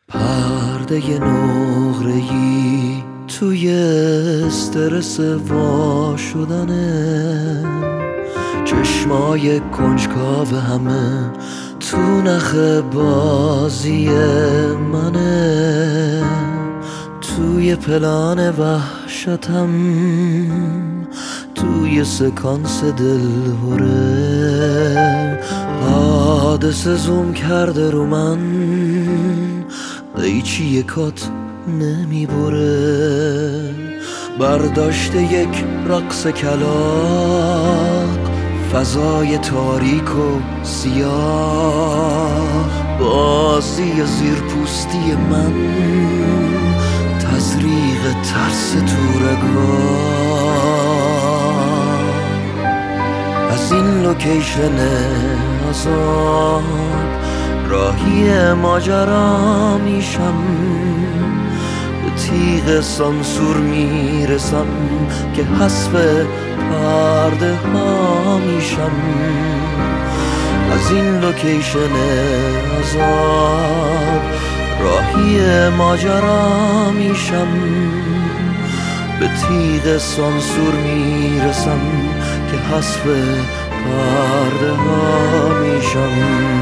پرده نقره‌ای توی استرس وا شدنه، چشمای کنجکاو همه تو نخ بازی منه. توی پلان وحشتم، توی سکانس دلهوره، حادثه زوم کرده رو من، قیچی کات نمیبره. برداشته یک رقص کلاغ، فضای تاریک و سیاه، بازی زیرپوستی من، تزریق ترس تو رگ‌ها. از این لوکیشن عذاب راهی ماجرا میشم، به تیغ سانسور میرسم که حذف پرده ها میشم. از این لوکیشن عذاب راهی ماجرا میشم، به تیغ سانسور میرسم که حذف پرده ها میشم.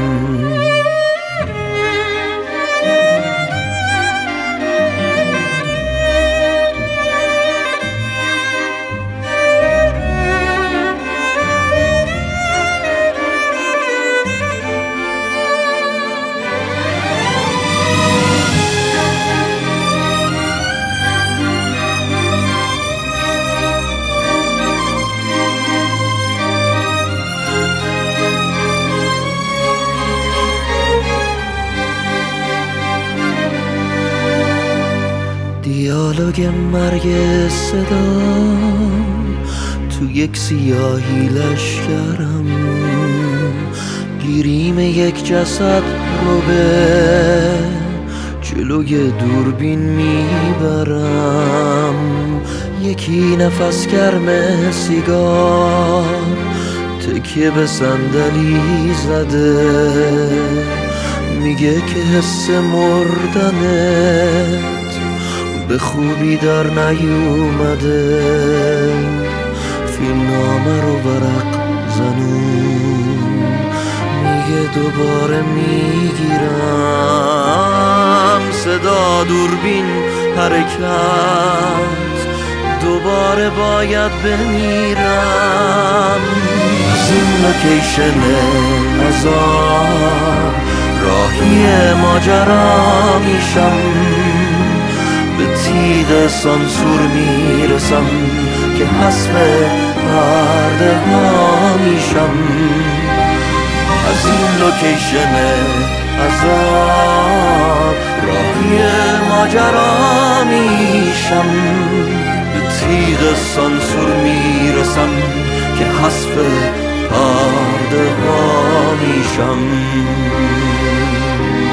دیالوگ مرگ صدا تو یک سیاهی لشکرم، گیریم یک جسد رو به جلوی دوربین میبرم. یکی نفس گرم سیگار تکیه به صندلی زده، میگه که حس مردنه به خوبی در نیومده. فیلمنامه رو ورق زنون، میگه دوباره میگیرم. صدا دوربین حرکت، دوباره باید بمیرم. از این لوکیشن عذاب راهی ماجرا میشم، به تیغ سانسور میرسم که حذف پرده ها میشم. از این لوکیشن عذاب راهی ماجرا میشم، به تیغ سانسور میرسم که حذف پرده ها میشم.